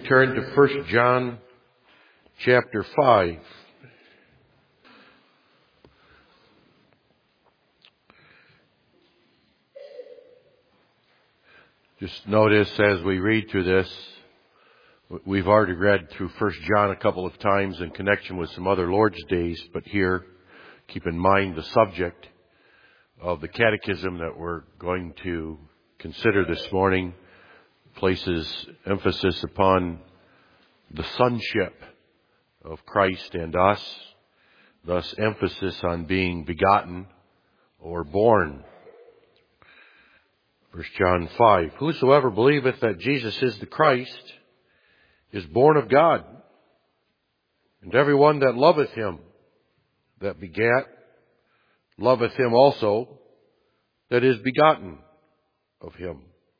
turn to 1 John chapter 5. Just notice as we read through this, we've already read through 1 John a couple of times in connection with some other Lord's days, but here, keep in mind the subject of the catechism that we're going to consider this morning places emphasis upon the sonship of Christ and us, thus emphasis on being begotten or born. 1 John 5, whosoever believeth that Jesus is the Christ is born of God, and everyone that loveth him that begat loveth him also that is begotten of him.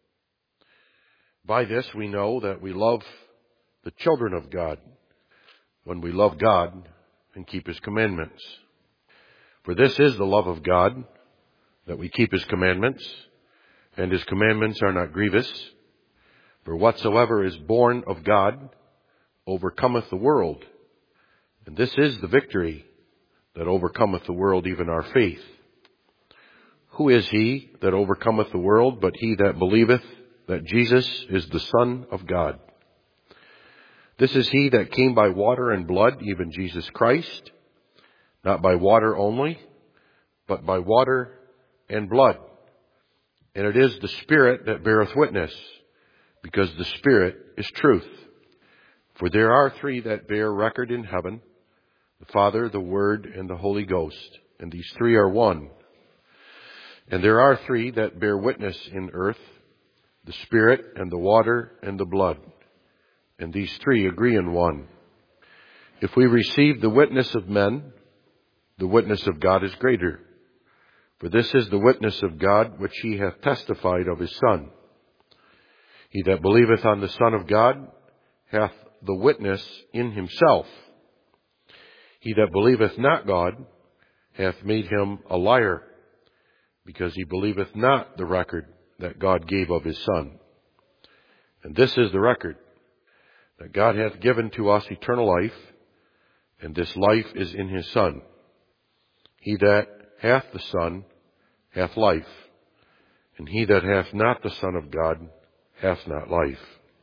By this we know that we love the children of God, when we love God and keep his commandments. For this is the love of God, that we keep his commandments, and his commandments are not grievous. For whatsoever is born of God overcometh the world. And this is the victory that overcometh the world, even our faith. Who is he that overcometh the world but he that believeth that Jesus is the Son of God? This is he that came by water and blood, even Jesus Christ, not by water only, but by water and blood. And it is the Spirit that beareth witness, because the Spirit is truth. For there are three that bear record in heaven, the Father, the Word, and the Holy Ghost. And these three are one. And there are three that bear witness in earth, the Spirit, and the water, and the blood. And these three agree in one. If we receive the witness of men, the witness of God is greater. For this is the witness of God which he hath testified of his Son. He that believeth on the Son of God hath the witness in himself. He that believeth not God hath made him a liar, because he believeth not the record that God gave of his Son. And this is the record, that God hath given to us eternal life, and this life is in his Son. He that hath the Son hath life, and he that hath not the Son of God hath not life.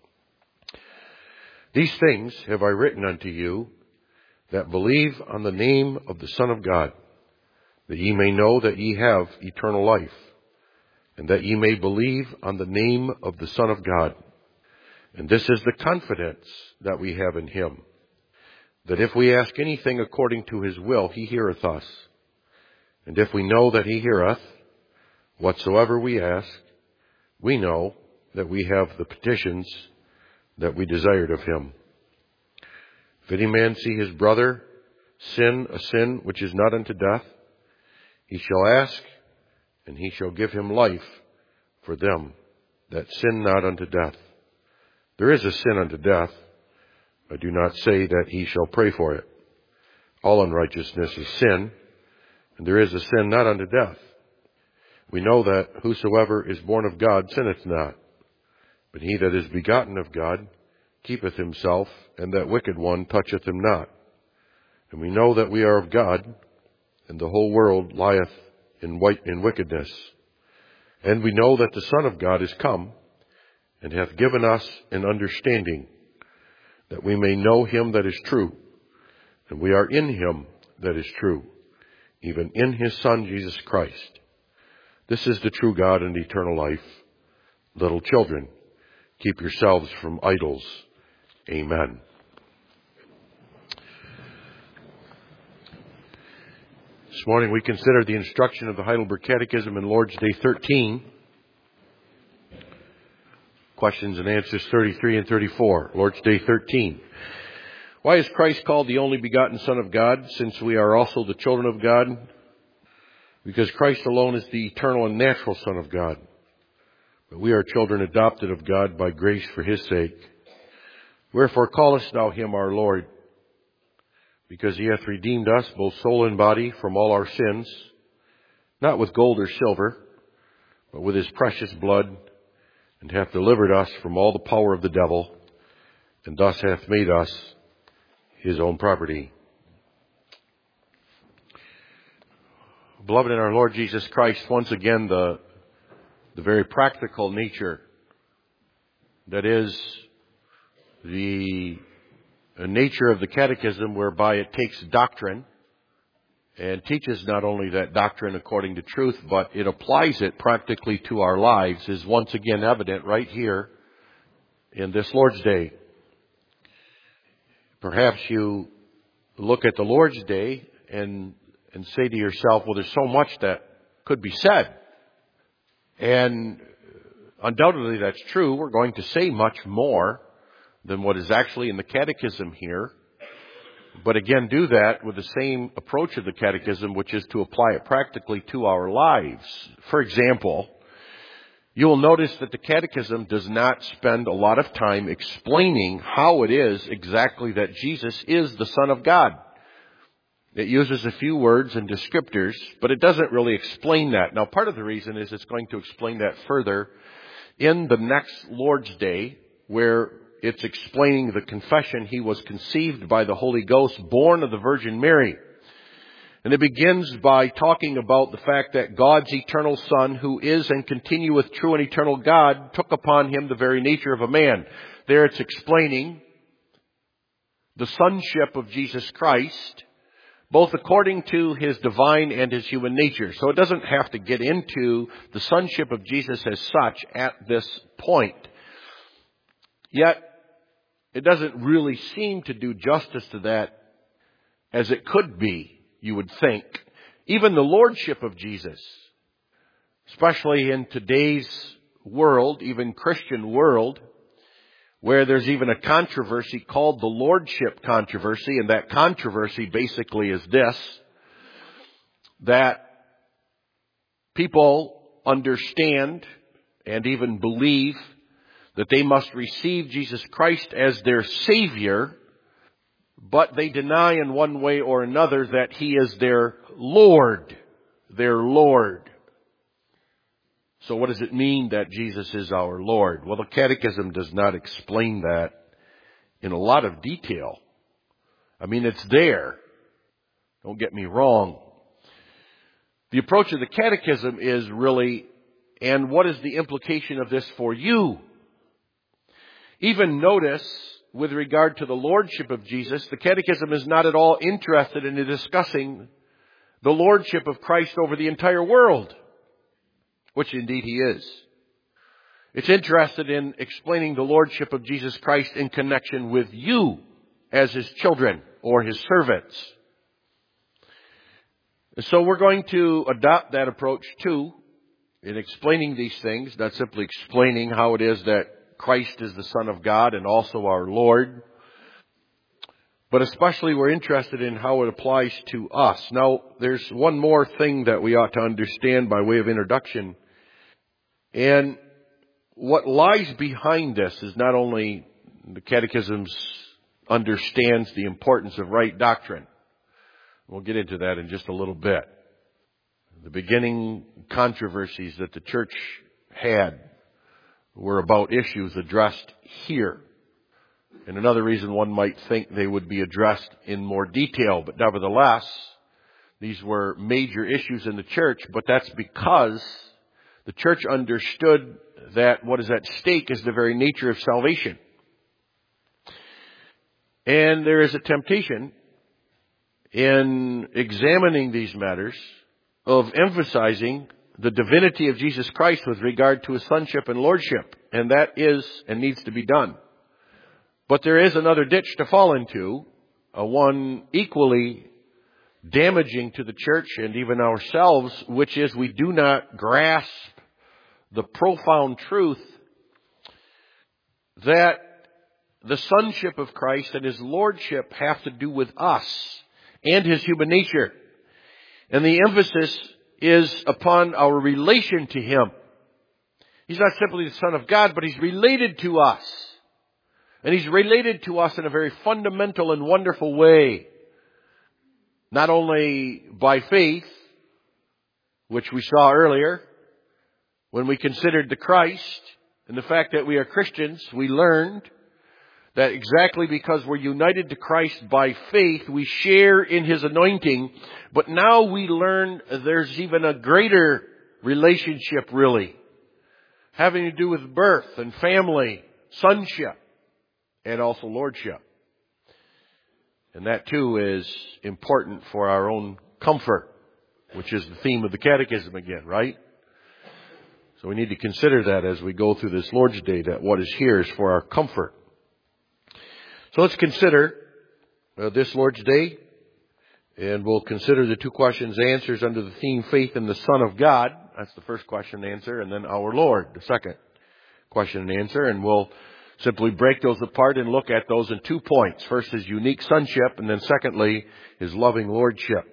These things have I written unto you that believe on the name of the Son of God, that ye may know that ye have eternal life, and that ye may believe on the name of the Son of God. And this is the confidence that we have in him, that if we ask anything according to his will, he heareth us. And if we know that he heareth whatsoever we ask, we know that we have the petitions that we desired of him. If any man see his brother sin a sin which is not unto death, he shall ask, and he shall give him life for them that sin not unto death. There is a sin unto death. I do not say that he shall pray for it. All unrighteousness is sin, and there is a sin not unto death. We know that whosoever is born of God sinneth not, but he that is begotten of God keepeth himself, and that wicked one toucheth him not. And we know that we are of God, and the whole world lieth in wickedness. And we know that the Son of God is come, and hath given us an understanding, that we may know him that is true. And we are in him that is true, even in his Son Jesus Christ. This is the true God and eternal life. Little children, keep yourselves from idols. Amen. This morning we consider the instruction of the Heidelberg Catechism in Lord's Day 13. Questions and answers 33 and 34. Lord's Day 13. Why is Christ called the only begotten Son of God, since we are also the children of God? Because Christ alone is the eternal and natural Son of God. But we are children adopted of God by grace for his sake. Wherefore callest thou him our Lord? Because he hath redeemed us, both soul and body, from all our sins, not with gold or silver, but with his precious blood, and hath delivered us from all the power of the devil, and thus hath made us his own property. Beloved in our Lord Jesus Christ, once again the very practical nature that is the nature of the catechism, whereby it takes doctrine and teaches not only that doctrine according to truth, but it applies it practically to our lives, is once again evident right here in this Lord's Day. Perhaps you look at the Lord's Day and say to yourself, well, there's so much that could be said. And undoubtedly that's true. We're going to say much more than what is actually in the catechism here. But again, do that with the same approach of the catechism, which is to apply it practically to our lives. For example, you will notice that the catechism does not spend a lot of time explaining how it is exactly that Jesus is the Son of God. It uses a few words and descriptors, but it doesn't really explain that. Now, part of the reason is it's going to explain that further in the next Lord's Day, where it's explaining the confession, he was conceived by the Holy Ghost, born of the Virgin Mary. And it begins by talking about the fact that God's eternal Son, who is and continueth true and eternal God, took upon him the very nature of a man. There it's explaining the sonship of Jesus Christ, both according to his divine and his human nature. So it doesn't have to get into the sonship of Jesus as such at this point. Yet, it doesn't really seem to do justice to that as it could be, you would think. Even the lordship of Jesus, especially in today's world, even Christian world, where there's even a controversy called the lordship controversy, and that controversy basically is this, that people understand and even believe that they must receive Jesus Christ as their Savior, but they deny in one way or another that He is their Lord. Their Lord. So what does it mean that Jesus is our Lord? Well, the Catechism does not explain that in a lot of detail. I mean, it's there. Don't get me wrong. The approach of the Catechism is really, and what is the implication of this for you? Even notice, with regard to the lordship of Jesus, the Catechism is not at all interested in discussing the lordship of Christ over the entire world, which indeed He is. It's interested in explaining the lordship of Jesus Christ in connection with you as His children or His servants. So we're going to adopt that approach too in explaining these things, not simply explaining how it is that Christ is the Son of God and also our Lord, but especially we're interested in how it applies to us. Now, there's one more thing that we ought to understand by way of introduction. And what lies behind this is not only the Catechism understands the importance of right doctrine. We'll get into that in just a little bit. The beginning controversies that the church had were about issues addressed here. And another reason one might think they would be addressed in more detail, but nevertheless, these were major issues in the church, but that's because the church understood that what is at stake is the very nature of salvation. And there is a temptation in examining these matters of emphasizing the divinity of Jesus Christ with regard to His sonship and lordship. And that is and needs to be done. But there is another ditch to fall into, one equally damaging to the church and even ourselves, which is we do not grasp the profound truth that the sonship of Christ and His lordship have to do with us and His human nature. And the emphasis is upon our relation to Him. He's not simply the Son of God, but He's related to us. And He's related to us in a very fundamental and wonderful way. Not only by faith, which we saw earlier, when we considered the Christ and the fact that we are Christians, we learned That exactly because we're united to Christ by faith, we share in His anointing, but now we learn there's even a greater relationship really, having to do with birth and family, sonship, and also lordship. And that too is important for our own comfort, which is the theme of the Catechism again, right? So we need to consider that as we go through this Lord's Day, that what is here is for our comfort. So let's consider this Lord's Day, and we'll consider the two questions answers under the theme faith in the Son of God. That's the first question and answer, and then our Lord, the second question and answer, and we'll simply break those apart and look at those in 2 points. First, His unique sonship, and then secondly, His loving lordship.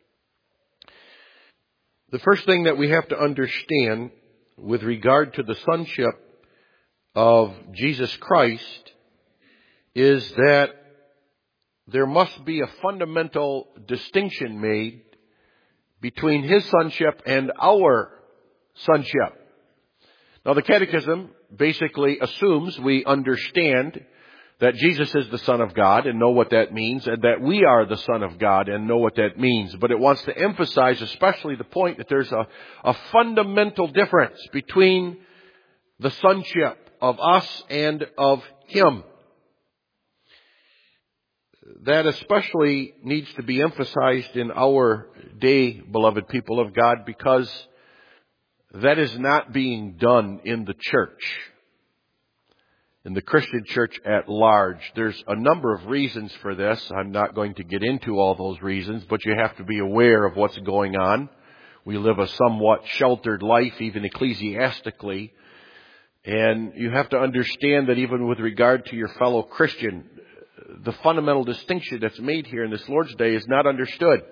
The first thing that we have to understand with regard to the sonship of Jesus Christ is that there must be a fundamental distinction made between His sonship and our sonship. Now, the Catechism basically assumes we understand that Jesus is the Son of God and know what that means, and that we are the Son of God and know what that means. But it wants to emphasize especially the point that there's a fundamental difference between the sonship of us and of Him. That especially needs to be emphasized in our day, beloved people of God, because that is not being done in the church, in the Christian church at large. There's a number of reasons for this. I'm not going to get into all those reasons, but you have to be aware of what's going on. We live a somewhat sheltered life, even ecclesiastically, and you have to understand that even with regard to your fellow Christian, the fundamental distinction that's made here in this Lord's Day is not understood.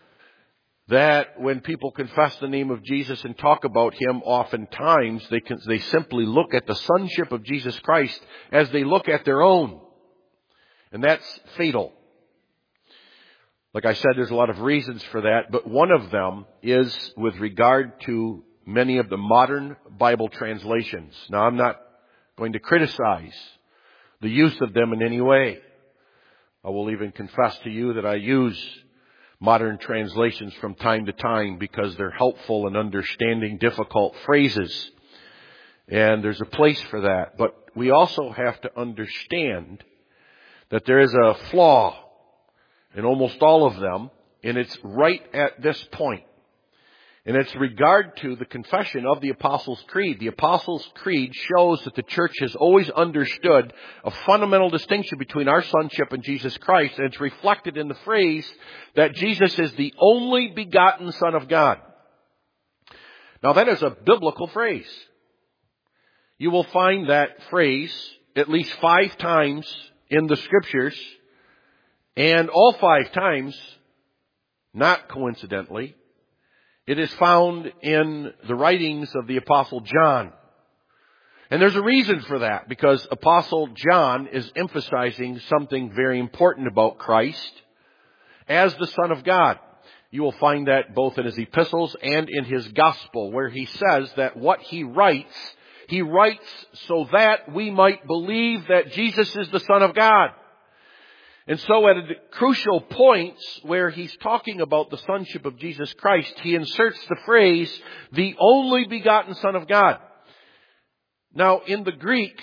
That when people confess the name of Jesus and talk about Him, oftentimes they simply look at the sonship of Jesus Christ as they look at their own. And that's fatal. Like I said, there's a lot of reasons for that, but one of them is with regard to many of the modern Bible translations. Now, I'm not going to criticize the use of them in any way. I will even confess to you that I use modern translations from time to time because they're helpful in understanding difficult phrases. And there's a place for that. But we also have to understand that there is a flaw in almost all of them, and it's right at this point. And it's regard to the confession of the Apostles' Creed. The Apostles' Creed shows that the church has always understood a fundamental distinction between our sonship and Jesus Christ, and it's reflected in the phrase that Jesus is the only begotten Son of God. Now, that is a biblical phrase. You will find that phrase at least 5 times in the Scriptures, and all 5 times, not coincidentally, it is found in the writings of the Apostle John. And there's a reason for that, because Apostle John is emphasizing something very important about Christ as the Son of God. You will find that both in his epistles and in his gospel, where he says that what he writes so that we might believe that Jesus is the Son of God. And so at crucial points where he's talking about the sonship of Jesus Christ, he inserts the phrase, the only begotten Son of God. Now, in the Greek,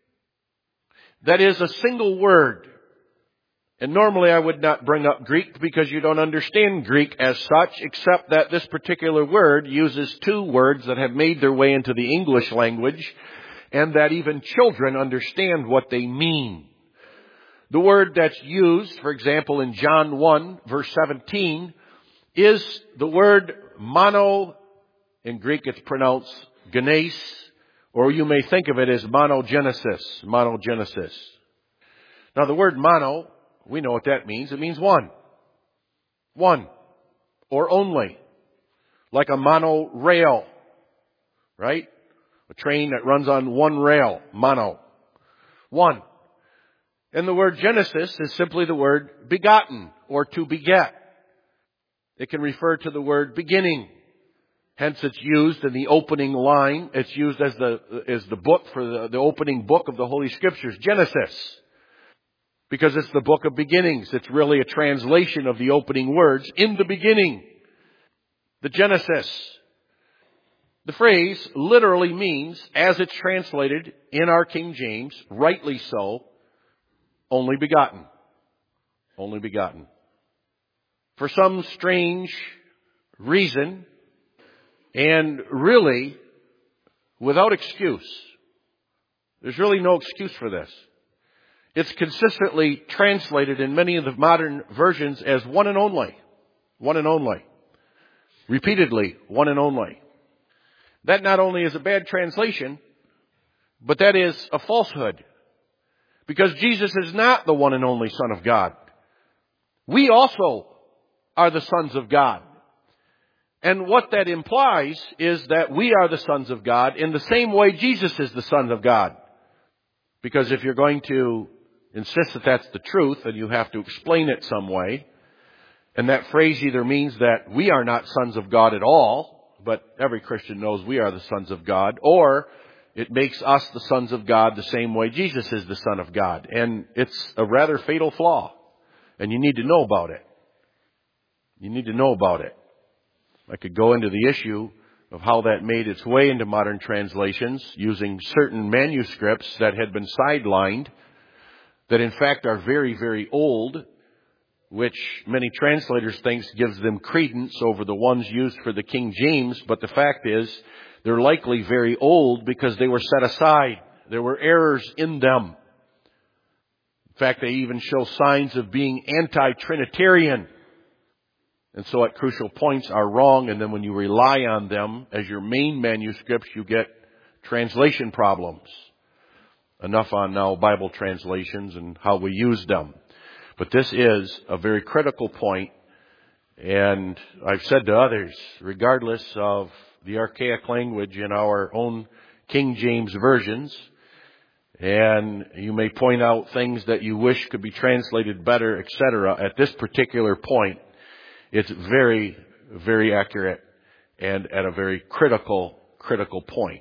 that is a single word. And normally I would not bring up Greek because you don't understand Greek as such, except that this particular word uses 2 words that have made their way into the English language, and that even children understand what they mean. The word that's used, for example, in John 1, verse 17, is the word mono. In Greek it's pronounced genes, or you may think of it as monogenesis. Monogenesis. Now the word mono, we know what that means. It means one. One. Or only. Like a monorail. Right? A train that runs on one rail. Mono. One. And the word Genesis is simply the word begotten, or to beget. It can refer to the word beginning. Hence it's used in the opening line. It's used as the book for the opening book of the Holy Scriptures, Genesis. because it's the book of beginnings. It's really a translation of the opening words, in the beginning, the Genesis. The phrase literally means, as it's translated in our King James, rightly so, only begotten. Only begotten. For some strange reason, and really without excuse. There's really no excuse for this. It's consistently translated in many of the modern versions as one and only. One and only. Repeatedly, one and only. That not only is a bad translation, but that is a falsehood. Because Jesus is not the one and only Son of God. We also are the sons of God. And what that implies is that we are the sons of God in the same way Jesus is the Son of God. Because if you're going to insist that that's the truth, then you have to explain it some way. And that phrase either means that we are not sons of God at all, but every Christian knows we are the sons of God, or it makes us the sons of God the same way Jesus is the Son of God. And it's a rather fatal flaw. And you need to know about it. You need to know about it. I could go into the issue of how that made its way into modern translations using certain manuscripts that had been sidelined, that in fact are very, very old, which many translators think gives them credence over the ones used for the King James. But the fact is, they're likely very old because they were set aside. There were errors in them. In fact, they even show signs of being anti-Trinitarian. And so at crucial points are wrong, and then when you rely on them as your main manuscripts, you get translation problems. Enough on now Bible translations and how we use them. But this is a very critical point, and I've said to others, regardless of the archaic language in our own King James versions, and you may point out things that you wish could be translated better, etc. At this particular point, it's very, very accurate and at a very critical point.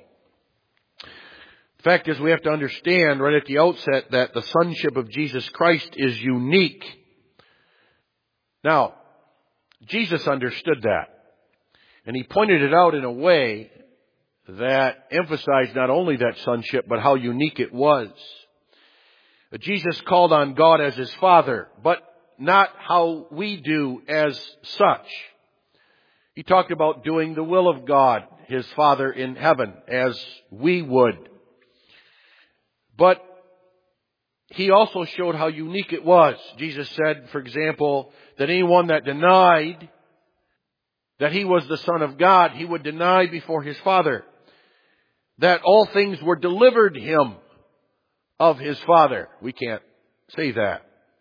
The fact is, we have to understand right at the outset that the sonship of Jesus Christ is unique. Now, Jesus understood that. And He pointed it out in a way that emphasized not only that sonship, but how unique it was. Jesus called on God as His Father, but not how we do as such. He talked about doing the will of God, His Father in heaven, as we would. But He also showed how unique it was. Jesus said, for example, that anyone that denied that He was the Son of God, He would deny before His Father that all things were delivered Him of His Father. We can't say that.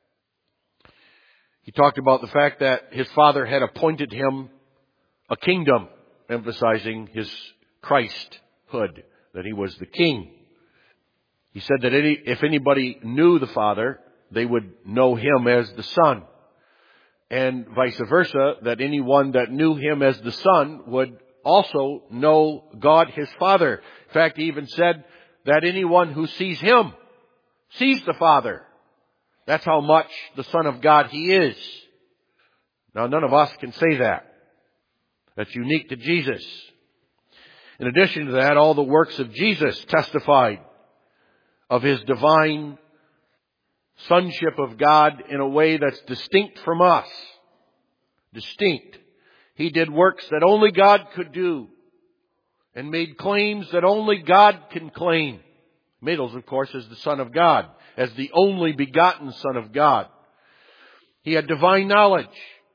He talked about the fact that His Father had appointed Him a kingdom, emphasizing His Christhood, that He was the King. He said that if anybody knew the Father, they would know Him as the Son. And vice versa, that anyone that knew Him as the Son would also know God His Father. In fact, He even said that anyone who sees Him sees the Father. That's how much the Son of God He is. Now, none of us can say that. That's unique to Jesus. In addition to that, all the works of Jesus testified of His divine sonship of God in a way that's distinct from us. Distinct. He did works that only God could do and made claims that only God can claim. Made those, of course, as the Son of God, as the only begotten Son of God. He had divine knowledge.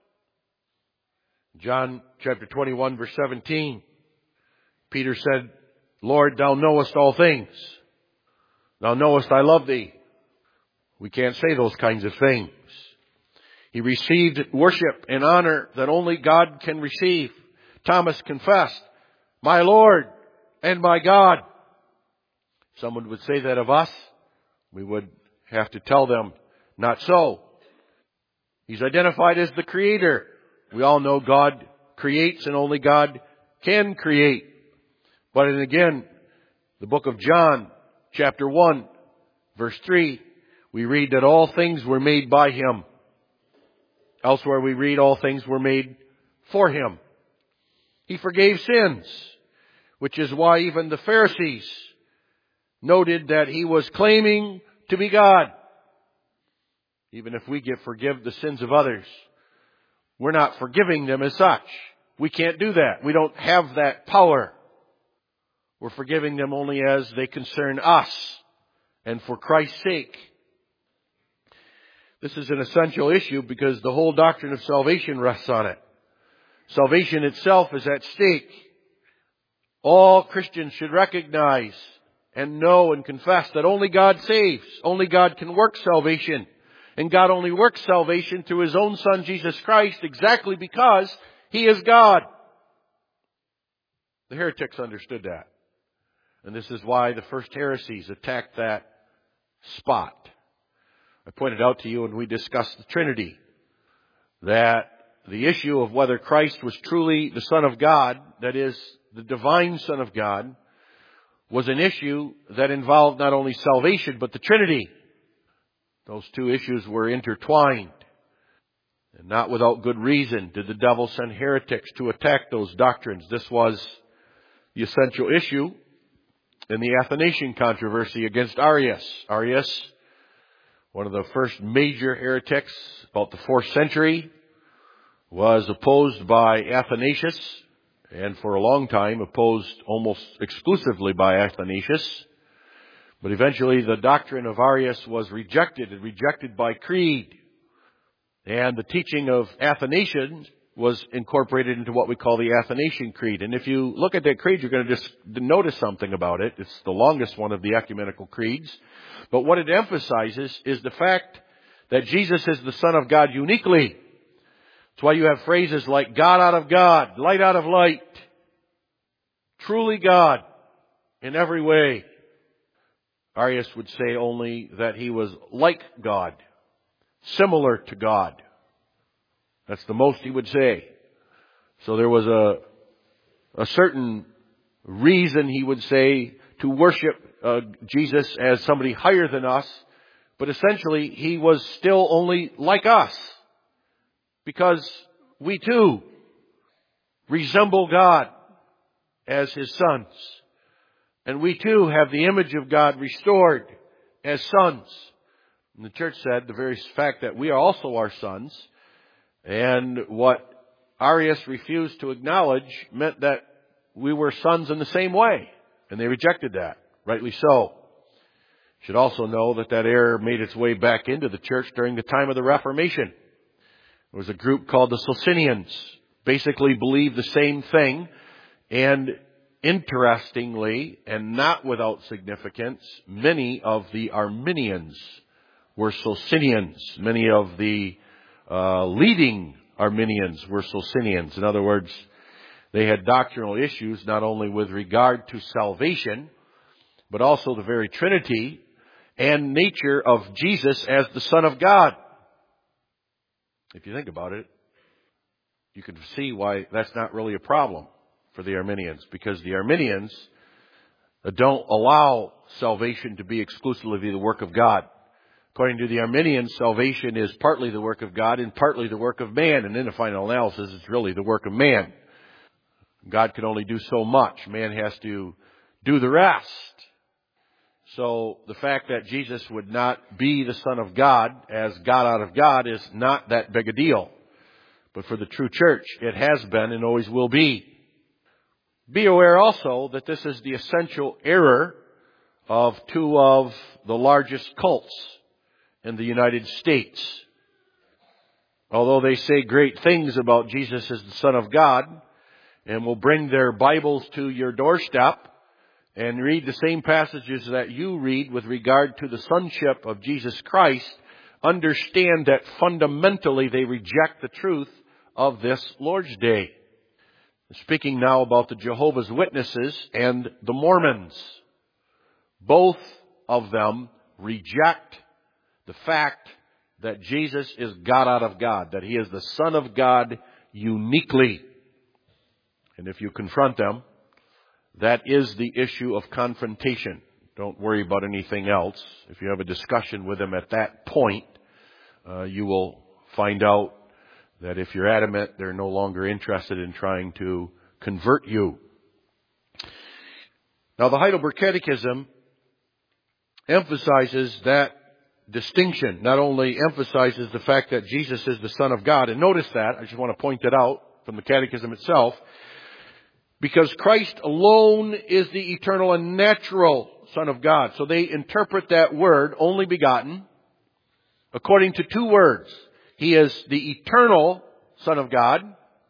John chapter 21, verse 17. Peter said, Lord, Thou knowest all things. Thou knowest I love Thee. We can't say those kinds of things. He received worship and honor that only God can receive. Thomas confessed, My Lord and my God. Someone would say that of us. We would have to tell them, not so. He's identified as the Creator. We all know God creates and only God can create. But then again, the book of John, chapter 1, verse 3, we read that all things were made by Him. Elsewhere we read all things were made for Him. He forgave sins, which is why even the Pharisees noted that He was claiming to be God. Even if we forgive the sins of others, we're not forgiving them as such. We can't do that. We don't have that power. We're forgiving them only as they concern us and for Christ's sake. This is an essential issue because the whole doctrine of salvation rests on it. Salvation itself is at stake. All Christians should recognize and know and confess that only God saves. Only God can work salvation. And God only works salvation through His own Son, Jesus Christ, exactly because He is God. The heretics understood that. And this is why the first heresies attacked that spot. I pointed out to you when we discussed the Trinity that the issue of whether Christ was truly the Son of God, that is, the divine Son of God, was an issue that involved not only salvation but the Trinity. Those two issues were intertwined. And not without good reason did the devil send heretics to attack those doctrines. This was the essential issue in the Athanasian controversy against Arius. Arius, one of the first major heretics, about the 4th century, was opposed by Athanasius, and for a long time opposed almost exclusively by Athanasius. But eventually the doctrine of Arius was rejected, and rejected by creed. And the teaching of Athanasians was incorporated into what we call the Athanasian Creed. And if you look at that creed, you're going to just notice something about it. It's the longest one of the ecumenical creeds. But what it emphasizes is the fact that Jesus is the Son of God uniquely. That's why you have phrases like God out of God, light out of light. Truly God in every way. Arius would say only that He was like God, similar to God. That's the most he would say. So there was a certain reason, he would say, to worship Jesus as somebody higher than us, but essentially He was still only like us, because we too resemble God as His sons. And we too have the image of God restored as sons. And the church said the very fact that we are also our sons, and what Arius refused to acknowledge meant that we were sons in the same way. And they rejected that, rightly so. You should also know that that error made its way back into the church during the time of the Reformation. There was a group called the Socinians, basically believed the same thing, and interestingly, and not without significance, many of the Arminians were Socinians. Many of the leading Arminians were Socinians. In other words, they had doctrinal issues not only with regard to salvation, but also the very Trinity and nature of Jesus as the Son of God. If you think about it, you can see why that's not really a problem for the Arminians, because the Arminians don't allow salvation to be exclusively the work of God. According to the Arminians, salvation is partly the work of God and partly the work of man, and in the final analysis, it's really the work of man. God can only do so much. Man has to do the rest. So the fact that Jesus would not be the Son of God as God out of God is not that big a deal. But for the true church, it has been and always will be. Be aware also that this is the essential error of two of the largest cults in the United States. Although they say great things about Jesus as the Son of God, and will bring their Bibles to your doorstep and read the same passages that you read with regard to the sonship of Jesus Christ, understand that fundamentally they reject the truth of this Lord's Day. Speaking now about the Jehovah's Witnesses and the Mormons. Both of them reject the fact that Jesus is God out of God, that He is the Son of God uniquely. And if you confront them, that is the issue of confrontation. Don't worry about anything else. If you have a discussion with them at that point, you will find out that if you're adamant, they're no longer interested in trying to convert you. Now, the Heidelberg Catechism emphasizes that distinction. Not only emphasizes the fact that Jesus is the Son of God, and notice that, I just want to point that out from the Catechism itself, because Christ alone is the eternal and natural Son of God. So they interpret that word, only begotten, according to two words. He is the eternal Son of God.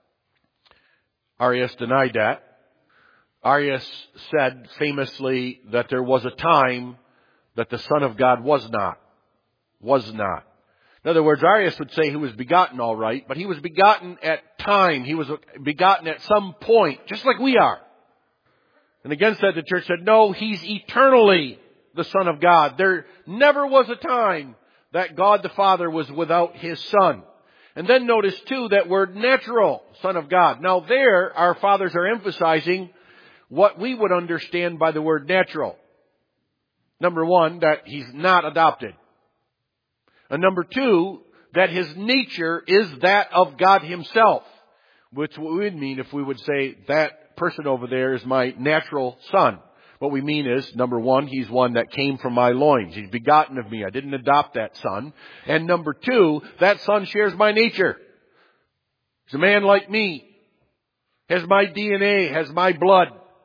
Arius denied that. Arius said famously that there was a time that the Son of God was not. Was not. In other words, Arius would say he was begotten all right, but he was begotten at time. He was begotten at some point, just like we are. And against that, the church said, no, he's eternally the Son of God. There never was a time that God the Father was without His Son. And then notice too that word natural, Son of God. Now there, our fathers are emphasizing what we would understand by the word natural. Number one, that He's not adopted. And number two, that His nature is that of God Himself. Which would mean if we would say that person over there is my natural son. What we mean is, number one, he's one that came from my loins. He's begotten of me. I didn't adopt that son. And number two, that son shares my nature. He's a man like me. Has my DNA, has my blood.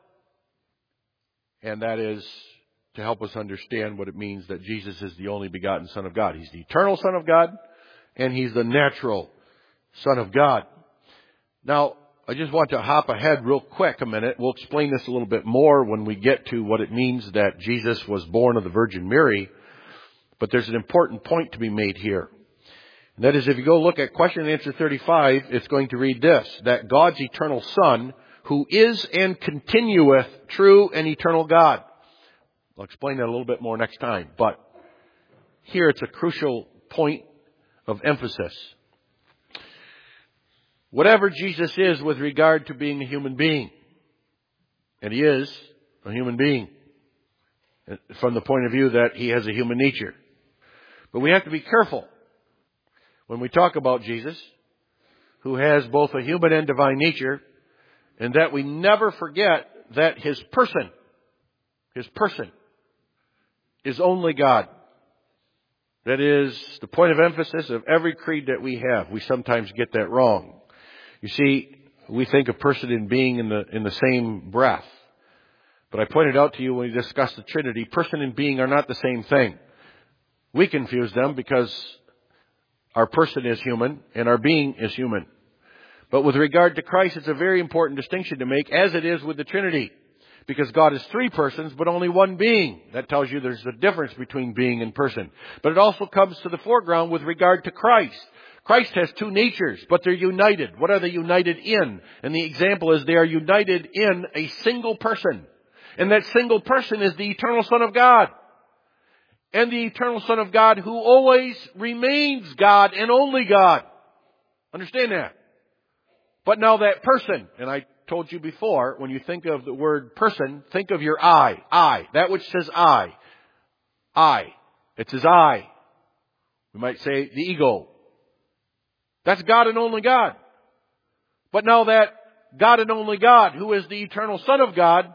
And that is to help us understand what it means that Jesus is the only begotten Son of God. He's the eternal Son of God, and He's the natural Son of God. Now, I just want to hop ahead real quick a minute. We'll explain this a little bit more when we get to what it means that Jesus was born of the Virgin Mary. But there's an important point to be made here. And that is, if you go look at question and answer 35, it's going to read this, that God's eternal Son, who is and continueth true and eternal God. I'll explain that a little bit more next time. But here it's a crucial point of emphasis. Whatever Jesus is with regard to being a human being, and He is a human being from the point of view that He has a human nature. But we have to be careful when we talk about Jesus, who has both a human and divine nature, and that we never forget that His person is only God. That is the point of emphasis of every creed that we have. We sometimes get that wrong. You see, we think of person and being in the same breath. But I pointed out to you when we discussed the Trinity, person and being are not the same thing. We confuse them because our person is human and our being is human. But with regard to Christ, it's a very important distinction to make, as it is with the Trinity. Because God is three persons, but only one being. That tells you there's a difference between being and person. But it also comes to the foreground with regard to Christ. Christ has two natures, but they're united. What are they united in? And the example is they are united in a single person. And that single person is the eternal Son of God. And the eternal Son of God who always remains God and only God. Understand that? But now that person, and I told you before, when you think of the word person, think of your I. I. That which says I. I. It says I. We might say the ego. That's God and only God. But now that God and only God, who is the eternal Son of God,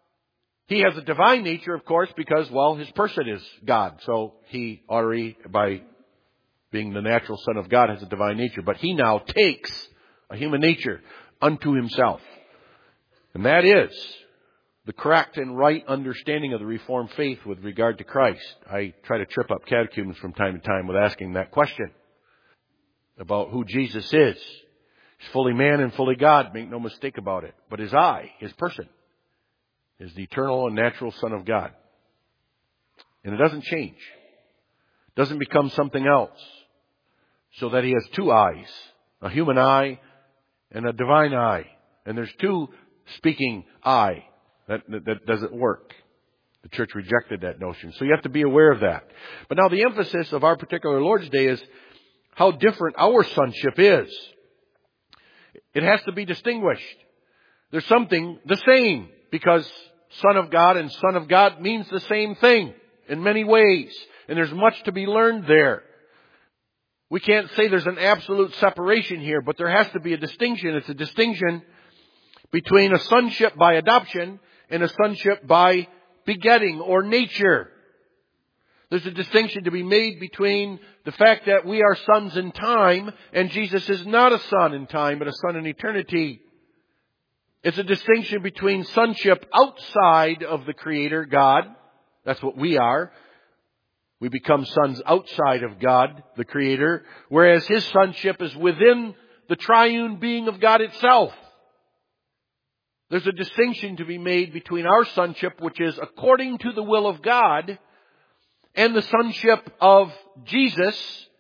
He has a divine nature, of course, because, well, His person is God. So He already, by being the natural Son of God, has a divine nature. But He now takes a human nature unto Himself. And that is the correct and right understanding of the Reformed faith with regard to Christ. I try to trip up catechumens from time to time with asking that question about who Jesus is. He's fully man and fully God, make no mistake about it. But His I, His person, is the eternal and natural Son of God. And it doesn't change. It doesn't become something else. So that He has two eyes, a human eye and a divine eye. And there's two speaking I. That doesn't work. The church rejected that notion. So you have to be aware of that. But now the emphasis of our particular Lord's Day is how different our sonship is. It has to be distinguished. There's something the same because Son of God and Son of God means the same thing in many ways. And there's much to be learned there. We can't say there's an absolute separation here, but there has to be a distinction. It's a distinction between a sonship by adoption and a sonship by begetting or nature. There's a distinction to be made between the fact that we are sons in time and Jesus is not a son in time but a son in eternity. It's a distinction between sonship outside of the Creator, God. That's what we are. We become sons outside of God, the Creator, whereas His sonship is within the triune being of God itself. There's a distinction to be made between our sonship, which is according to the will of God, and the sonship of Jesus,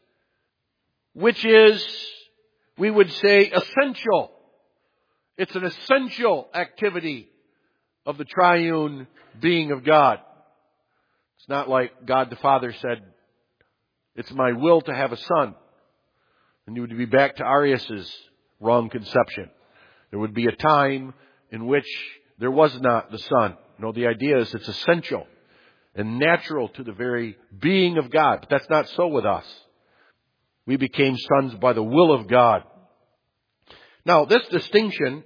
which is, we would say, essential. It's an essential activity of the triune being of God. It's not like God the Father said, it's my will to have a son. And you would be back to Arius' wrong conception. There would be a time in which there was not the Son. No, the idea is it's essential and natural to the very being of God. But that's not so with us. We became sons by the will of God. Now, this distinction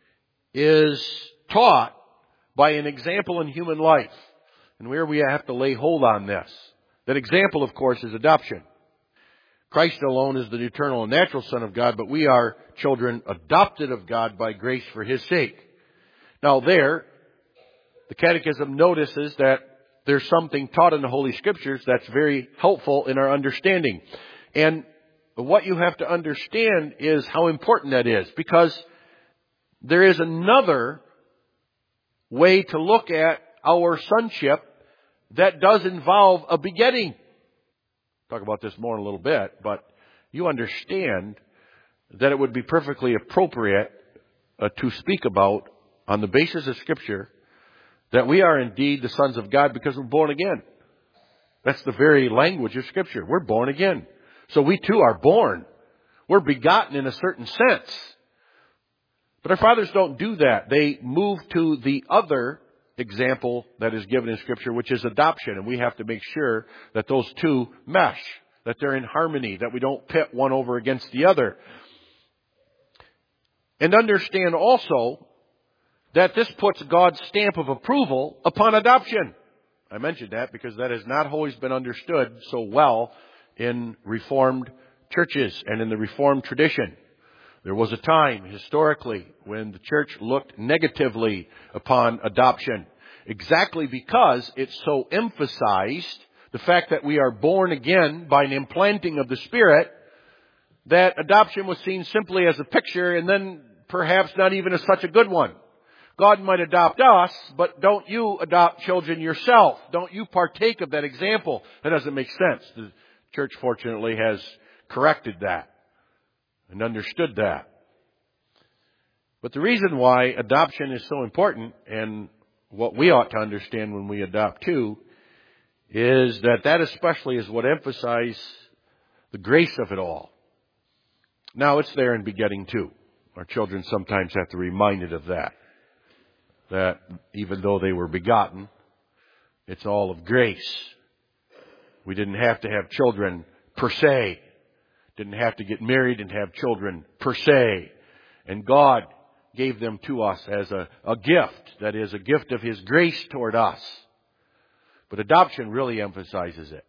is taught by an example in human life. And where we have to lay hold on this. That example, of course, is adoption. Christ alone is the eternal and natural Son of God, but we are children adopted of God by grace for His sake. Now there, the Catechism notices that there's something taught in the Holy Scriptures that's very helpful in our understanding. And what you have to understand is how important that is, because there is another way to look at our sonship that does involve a begetting. Talk about this more in a little bit, but you understand that it would be perfectly appropriate to speak about, on the basis of Scripture, that we are indeed the sons of God because we're born again. That's the very language of Scripture. We're born again. So we too are born. We're begotten in a certain sense. But our fathers don't do that. They move to the other example that is given in Scripture, which is adoption. And we have to make sure that those two mesh, that they're in harmony, that we don't pit one over against the other. And understand also that this puts God's stamp of approval upon adoption. I mentioned that because that has not always been understood so well in Reformed churches and in the Reformed tradition. There was a time historically when the church looked negatively upon adoption, exactly because it so emphasized the fact that we are born again by an implanting of the Spirit, that adoption was seen simply as a picture and then perhaps not even as such a good one. God might adopt us, but don't you adopt children yourself. Don't you partake of that example. That doesn't make sense. The church, fortunately, has corrected that and understood that. But the reason why adoption is so important, and what we ought to understand when we adopt too, is that especially is what emphasizes the grace of it all. Now, it's there in begetting too. Our children sometimes have to be reminded of that. That even though they were begotten, it's all of grace. We didn't have to have children per se. Didn't have to get married and have children per se. And God gave them to us as a gift. That is, a gift of His grace toward us. But adoption really emphasizes it.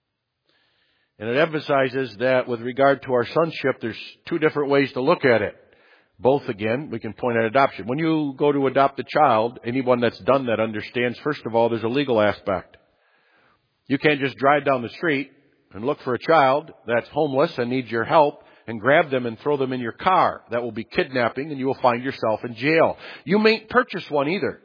And it emphasizes that with regard to our sonship, there's two different ways to look at it. Both, again, we can point at adoption. When you go to adopt a child, anyone that's done that understands, first of all, there's a legal aspect. You can't just drive down the street and look for a child that's homeless and needs your help and grab them and throw them in your car. That will be kidnapping and you will find yourself in jail. You mayn't purchase one either.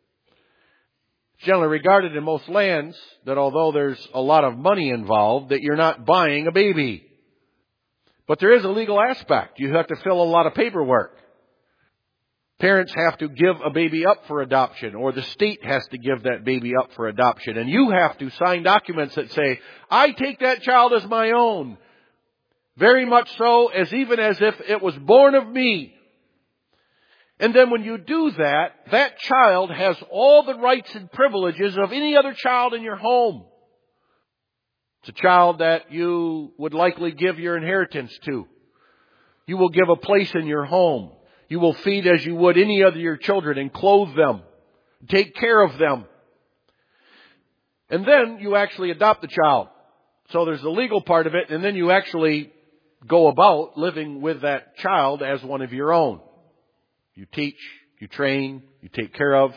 It's generally regarded in most lands that although there's a lot of money involved, that you're not buying a baby. But there is a legal aspect. You have to fill a lot of paperwork. Parents have to give a baby up for adoption, or the state has to give that baby up for adoption. And you have to sign documents that say, I take that child as my own. Very much so, as even as if it was born of me. And then when you do that, that child has all the rights and privileges of any other child in your home. It's a child that you would likely give your inheritance to. You will give a place in your home. You will feed as you would any other of your children and clothe them. Take care of them. And then you actually adopt the child. So there's the legal part of it, and then you actually go about living with that child as one of your own. You teach, you train, you take care of.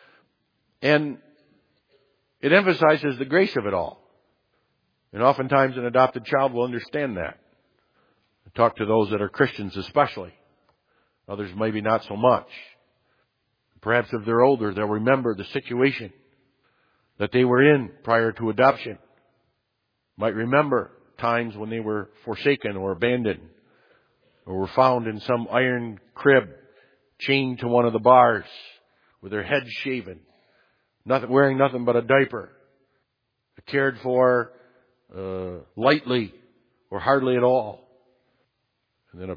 And it emphasizes the grace of it all. And oftentimes an adopted child will understand that. I talk to those that are Christians especially. Others maybe not so much. Perhaps if they're older, they'll remember the situation that they were in prior to adoption. Might remember times when they were forsaken or abandoned or were found in some iron crib chained to one of the bars with their heads shaven, wearing nothing but a diaper, cared for lightly or hardly at all. And then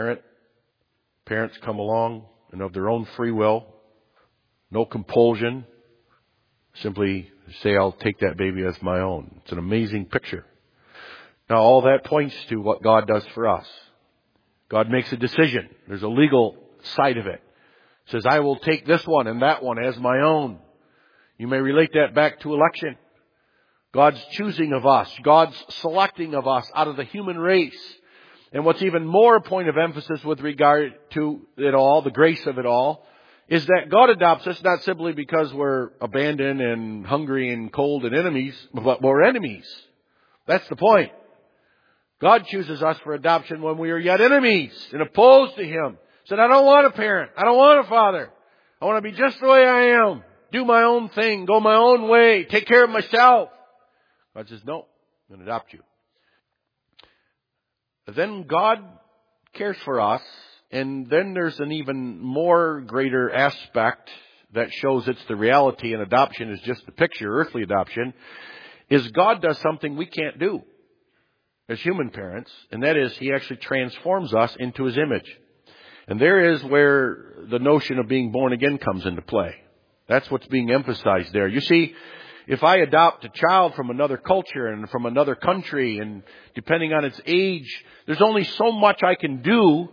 parents come along and of their own free will, no compulsion, simply say, I'll take that baby as my own. It's an amazing picture. Now all that points to what God does for us. God makes a decision. There's a legal side of it. It says, I will take this one and that one as my own. You may relate that back to election. God's choosing of us. God's selecting of us out of the human race. And what's even more a point of emphasis with regard to it all, the grace of it all, is that God adopts us not simply because we're abandoned and hungry and cold and enemies, but we're enemies. That's the point. God chooses us for adoption when we are yet enemies and opposed to Him. Said, I don't want a parent. I don't want a father. I want to be just the way I am. Do my own thing. Go my own way. Take care of myself. God says, no, I'm going to adopt you. Then God cares for us. And then there's an even more greater aspect that shows it's the reality, and adoption is just the picture, earthly adoption, is God does something we can't do as human parents, and that is He actually transforms us into His image. And there is where the notion of being born again comes into play. That's what's being emphasized there. You see, if I adopt a child from another culture and from another country, and depending on its age, there's only so much I can do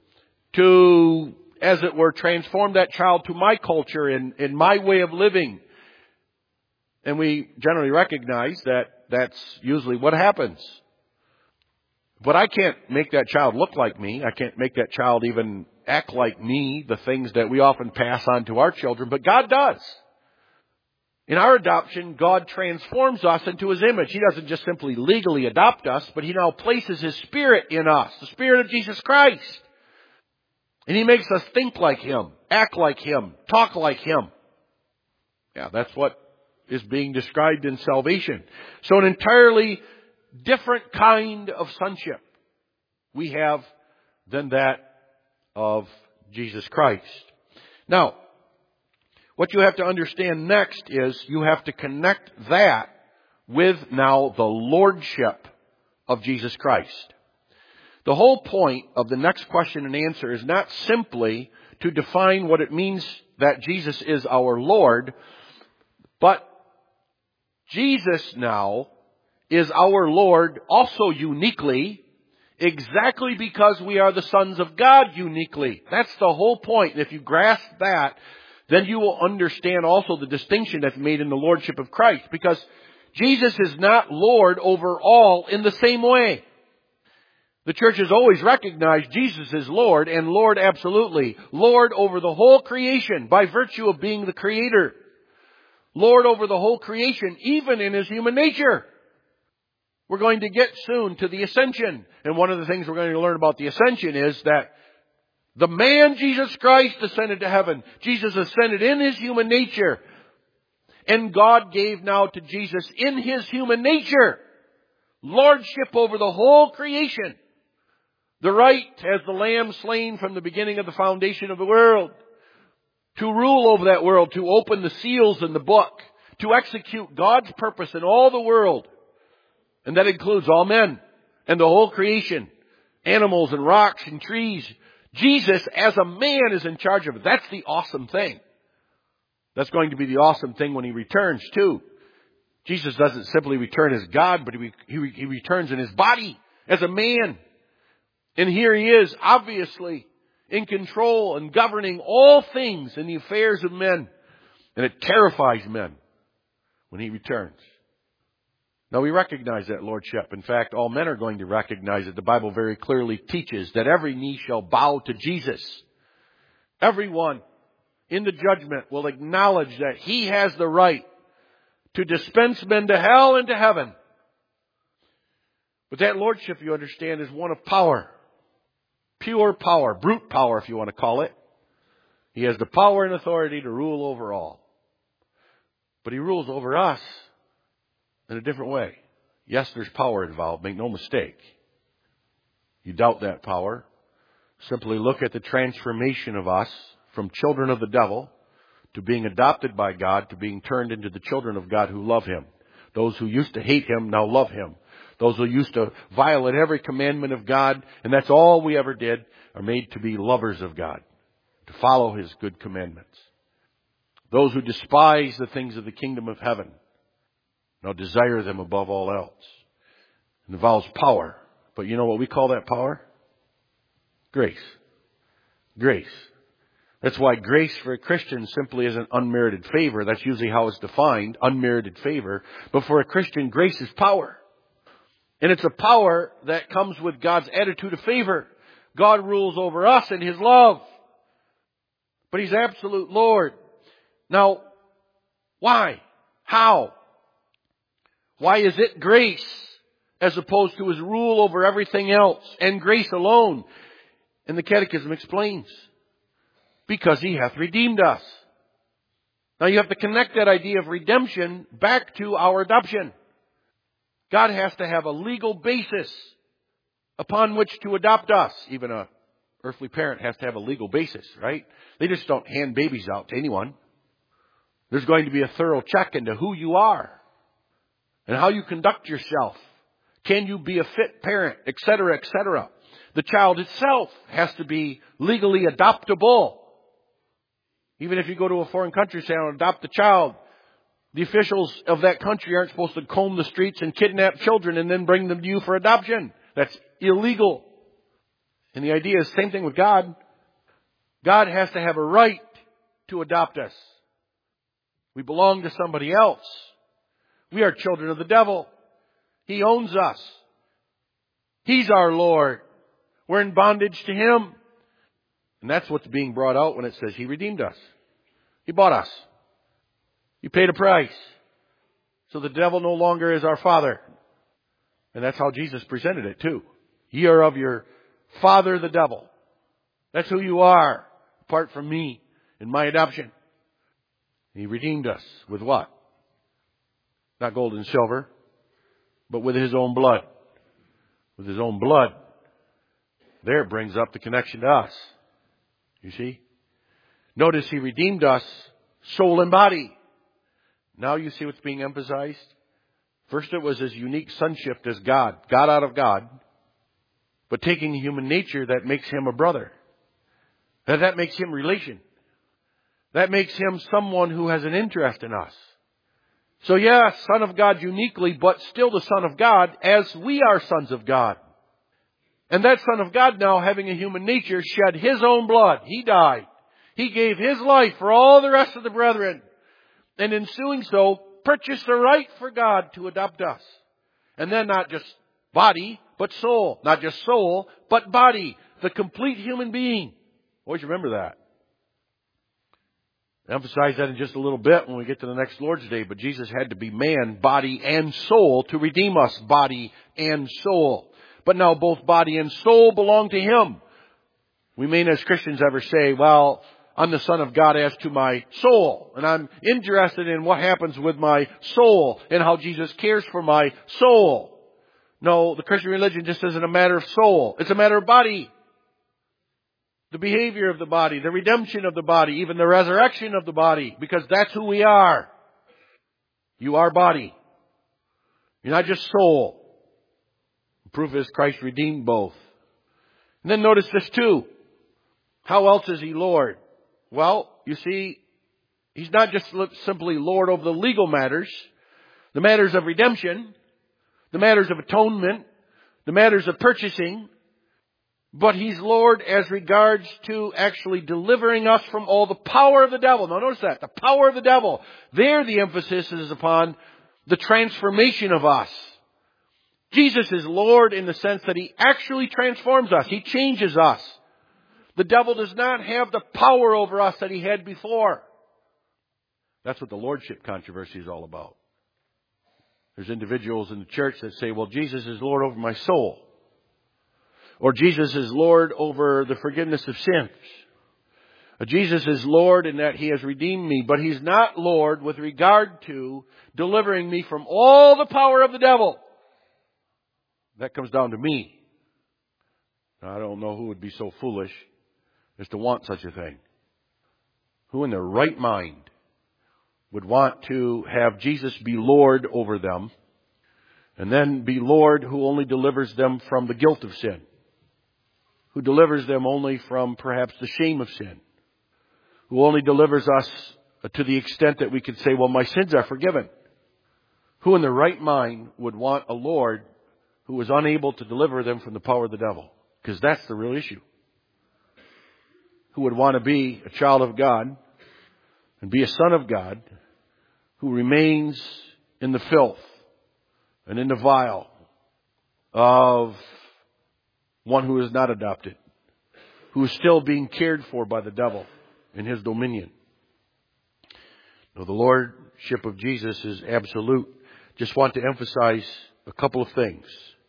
to, as it were, transform that child to my culture and my way of living. And we generally recognize that that's usually what happens. But I can't make that child look like me. I can't make that child even act like me, the things that we often pass on to our children, but God does. In our adoption, God transforms us into His image. He doesn't just simply legally adopt us, but He now places His Spirit in us, the Spirit of Jesus Christ. And He makes us think like Him, act like Him, talk like Him. Yeah, that's what is being described in salvation. So an entirely different kind of sonship we have than that of Jesus Christ. Now, what you have to understand next is you have to connect that with now the lordship of Jesus Christ. The whole point of the next question and answer is not simply to define what it means that Jesus is our Lord, but Jesus now is our Lord also uniquely, exactly because we are the sons of God uniquely. That's the whole point. And if you grasp that, then you will understand also the distinction that's made in the lordship of Christ. Because Jesus is not Lord over all in the same way. The church has always recognized Jesus is Lord, and Lord absolutely. Lord over the whole creation by virtue of being the Creator. Lord over the whole creation, even in His human nature. We're going to get soon to the ascension. And one of the things we're going to learn about the ascension is that the man Jesus Christ ascended to heaven. Jesus ascended in His human nature. And God gave now to Jesus in His human nature lordship over the whole creation. The right as the Lamb slain from the beginning of the foundation of the world. To rule over that world. To open the seals in the book. To execute God's purpose in all the world. And that includes all men and the whole creation. Animals and rocks and trees. Jesus as a man is in charge of it. That's the awesome thing. That's going to be the awesome thing when He returns too. Jesus doesn't simply return as God, but He returns in His body as a man. And here He is, obviously, in control and governing all things in the affairs of men. And it terrifies men when He returns. Now we recognize that lordship. In fact, all men are going to recognize it. The Bible very clearly teaches that every knee shall bow to Jesus. Everyone in the judgment will acknowledge that He has the right to dispense men to hell and to heaven. But that lordship, you understand, is one of power. Pure power, brute power if you want to call it. He has the power and authority to rule over all. But He rules over us in a different way. Yes, there's power involved, make no mistake. You doubt that power, simply look at the transformation of us from children of the devil to being adopted by God, to being turned into the children of God who love Him. Those who used to hate Him now love Him. Those who used to violate every commandment of God, and that's all we ever did, are made to be lovers of God, to follow His good commandments. Those who despise the things of the kingdom of heaven now desire them above all else. It involves power. But you know what we call that power? Grace. Grace. That's why grace for a Christian simply isn't unmerited favor. That's usually how it's defined, unmerited favor. But for a Christian, grace is power. And it's a power that comes with God's attitude of favor. God rules over us in His love. But He's absolute Lord. Now, why? How? Why is it grace as opposed to His rule over everything else and grace alone? And the Catechism explains. Because He hath redeemed us. Now you have to connect that idea of redemption back to our adoption. God has to have a legal basis upon which to adopt us. Even an earthly parent has to have a legal basis, right? They just don't hand babies out to anyone. There's going to be a thorough check into who you are and how you conduct yourself. Can you be a fit parent, etc., etc. The child itself has to be legally adoptable. Even if you go to a foreign country, say, I want to adopt a child, the officials of that country aren't supposed to comb the streets and kidnap children and then bring them to you for adoption. That's illegal. And the idea is the same thing with God. God has to have a right to adopt us. We belong to somebody else. We are children of the devil. He owns us. He's our Lord. We're in bondage to Him. And that's what's being brought out when it says He redeemed us. He bought us. He paid a price. So the devil no longer is our father. And that's how Jesus presented it too. Ye are of your father the devil. That's who you are, apart from me in my adoption. He redeemed us with what? Not gold and silver, but with His own blood. With His own blood. There it brings up the connection to us. You see? Notice He redeemed us, soul and body. Now you see what's being emphasized? First it was His unique sonship as God. God out of God. But taking human nature, that makes Him a brother. That makes Him relation. That makes Him someone who has an interest in us. So yes, Son of God uniquely, but still the Son of God as we are sons of God. And that Son of God now, having a human nature, shed His own blood. He died. He gave His life for all the rest of the brethren. And in doing so, purchased the right for God to adopt us. And then not just body, but soul. Not just soul, but body. The complete human being. Always remember that. I'll emphasize that in just a little bit when we get to the next Lord's Day. But Jesus had to be man, body, and soul to redeem us, body and soul. But now both body and soul belong to Him. We may as Christians ever say, well, I'm the Son of God as to my soul. And I'm interested in what happens with my soul and how Jesus cares for my soul. No, the Christian religion just isn't a matter of soul. It's a matter of body. The behavior of the body, the redemption of the body, even the resurrection of the body. Because that's who we are. You are body. You're not just soul. The proof is Christ redeemed both. And then notice this too. How else is He Lord? Well, you see, He's not just simply Lord over the legal matters, the matters of redemption, the matters of atonement, the matters of purchasing, but He's Lord as regards to actually delivering us from all the power of the devil. Now notice that, the power of the devil. There the emphasis is upon the transformation of us. Jesus is Lord in the sense that He actually transforms us. He changes us. The devil does not have the power over us that he had before. That's what the lordship controversy is all about. There's individuals in the church that say, well, Jesus is Lord over my soul. Or Jesus is Lord over the forgiveness of sins. Or Jesus is Lord in that He has redeemed me, but He's not Lord with regard to delivering me from all the power of the devil. That comes down to me. Now, I don't know who would be so foolish as to want such a thing. Who in their right mind would want to have Jesus be Lord over them and then be Lord who only delivers them from the guilt of sin? Who delivers them only from perhaps the shame of sin? Who only delivers us to the extent that we could say, well, my sins are forgiven? Who in their right mind would want a Lord who is unable to deliver them from the power of the devil? Because that's the real issue. Who would want to be a child of God and be a son of God who remains in the filth and in the vile of one who is not adopted, who is still being cared for by the devil in his dominion? Now, the lordship of Jesus is absolute. Just want to emphasize a couple of things.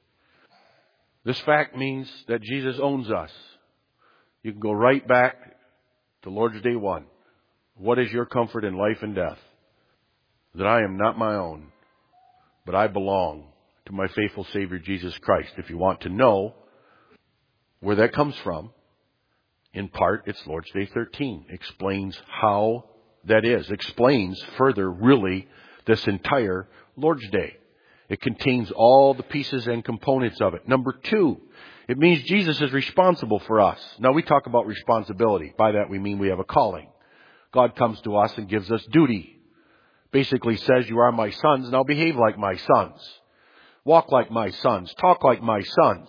This fact means that Jesus owns us. You can go right back to Lord's Day 1. What is your comfort in life and death? That I am not my own, but I belong to my faithful Savior Jesus Christ. If you want to know where that comes from, in part, it's Lord's Day 13. Explains how that is. Explains further, really, this entire Lord's Day. It contains all the pieces and components of it. Number 2, it means Jesus is responsible for us. Now, we talk about responsibility. By that we mean we have a calling. God comes to us and gives us duty. Basically says, you are my sons, now behave like my sons. Walk like my sons. Talk like my sons.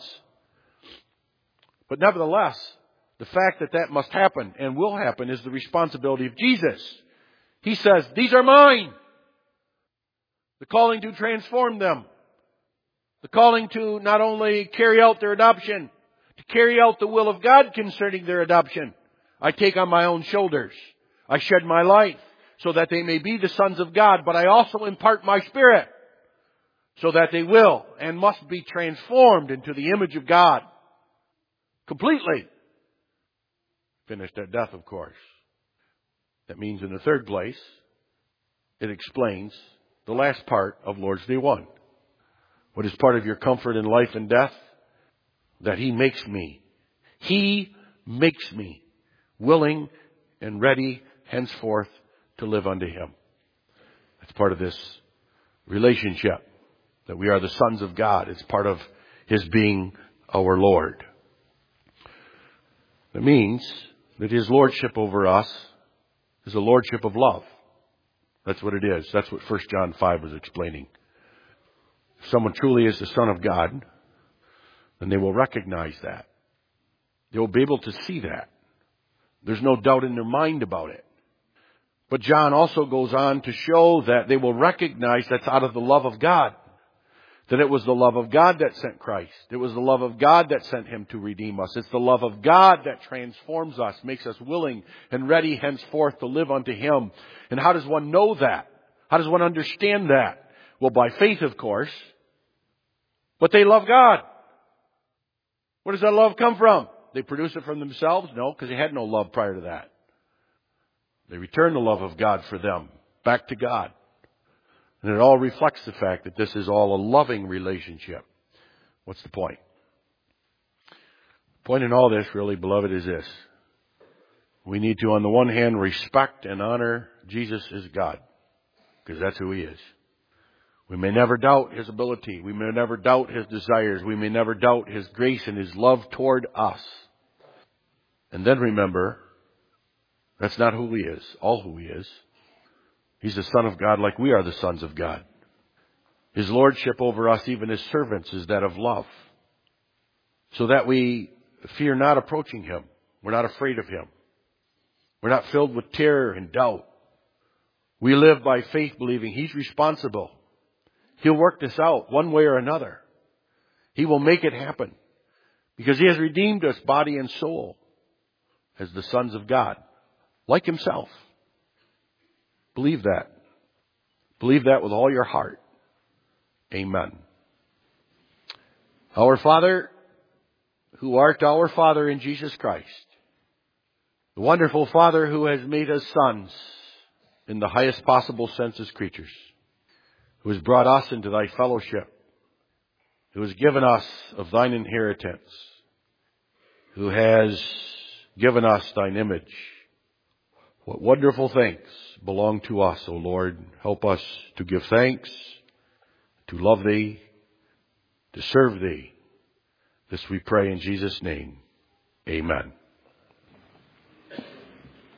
But nevertheless, the fact that that must happen and will happen is the responsibility of Jesus. He says, these are mine. The calling to transform them. The calling to not only carry out their adoption, to carry out the will of God concerning their adoption. I take on my own shoulders. I shed my life so that they may be the sons of God, but I also impart my Spirit so that they will and must be transformed into the image of God. Completely. Finished at death, of course. That means in the third place, it explains the last part of Lord's Day 1. What is part of your comfort in life and death? That He makes me. He makes me willing and ready henceforth to live unto Him. That's part of this relationship. That we are the sons of God. It's part of His being our Lord. That means that His lordship over us is a lordship of love. That's what it is. That's what 1 John 5 was explaining. If someone truly is the Son of God, then they will recognize that. They will be able to see that. There's no doubt in their mind about it. But John also goes on to show that they will recognize that's out of the love of God. That it was the love of God that sent Christ. It was the love of God that sent Him to redeem us. It's the love of God that transforms us, makes us willing and ready henceforth to live unto Him. And how does one know that? How does one understand that? Well, by faith, of course. But they love God. Where does that love come from? They produce it from themselves? No, because they had no love prior to that. They return the love of God for them back to God. And it all reflects the fact that this is all a loving relationship. What's the point? The point in all this, really, beloved, is this. We need to, on the one hand, respect and honor Jesus as God, because that's who He is. We may never doubt His ability. We may never doubt His desires. We may never doubt His grace and His love toward us. And then remember, that's not who He is, all who He is. He's the Son of God like we are the sons of God. His lordship over us, even His servants, is that of love. So that we fear not approaching Him. We're not afraid of Him. We're not filled with terror and doubt. We live by faith, believing He's responsible. He'll work this out one way or another. He will make it happen. Because He has redeemed us, body and soul, as the sons of God, like Himself. Believe that. Believe that with all your heart. Amen. Our Father, who art our Father in Jesus Christ, the wonderful Father who has made us sons in the highest possible sense as creatures, who has brought us into Thy fellowship, who has given us of Thine inheritance, who has given us Thine image. What wonderful things belong to us, O Lord. Help us to give thanks, to love Thee, to serve Thee. This we pray in Jesus' name. Amen.